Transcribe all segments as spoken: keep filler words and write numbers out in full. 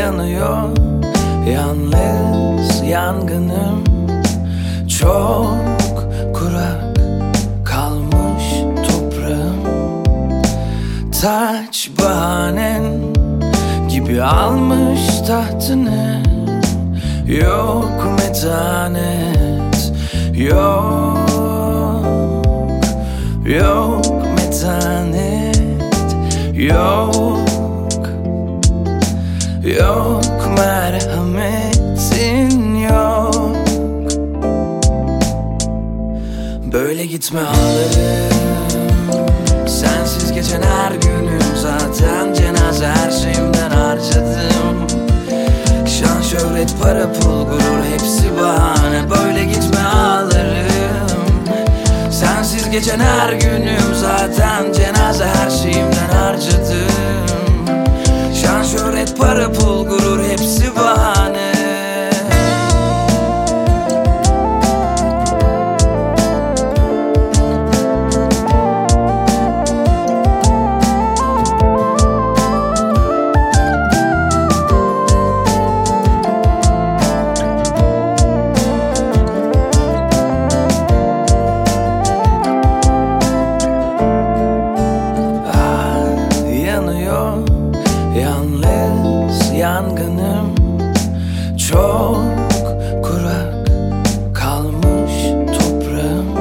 yanıyor, yalnız yangınım. Çok kurak kalmış toprağım. Taç bahanen gibi almış tahtını. Yok metanet, yok, yok metanet, yok, yok merhametin yok. Böyle gitme ağlarım, sensiz geçen her günüm. Zaten cenaze her şeyimden harcadım. Şan, şöhret, para, pul, gurur hepsi bahane. Böyle gitme ağlarım, sensiz geçen her günüm. Zaten cenaze her şeyimden harcadım. Şan, şöhret, para, pul, gurur hepsi bahane. Yalnız yangınım. Çok kurak kalmış toprağım.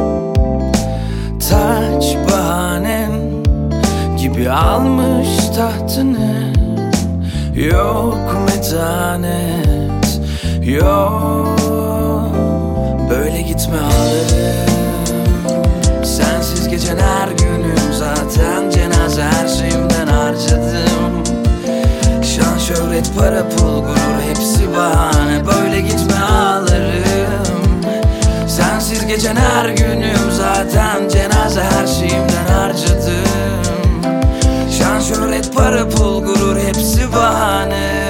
Taç bahanen gibi almış tahtını. Yok metanet, yok. Böyle gitme ağlarım, sensiz geçen her günüm. Zaten cenaze her şeyimden harcadım. Şan, şöhret, para, pul, gurur hepsi bahane. Böyle gitme ağlarım, sensiz geçen her günüm. Zaten cenaze her şeyimden harcadım. Şan, şöhret, para, pul, gurur hepsi bahane.